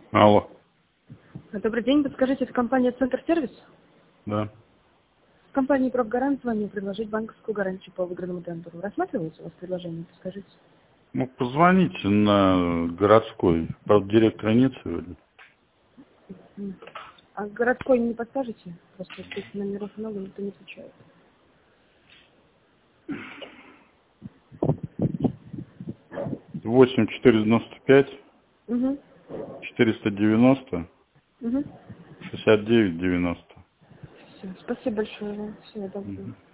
Алло. Добрый день, подскажите, это компания «Центр Сервис»? Да. В компании «Профгарант» звоню предложить банковскую гарантию по выигранному тендеру. Рассматривается у вас предложение? Подскажите. Ну, позвоните на городской. Правда, директора нет сегодня. А городской не подскажете? Просто тут номеров много, никто не отвечает. 8495 Угу. 490 Угу. 69 90. Все, спасибо большое вам. Всего доброго.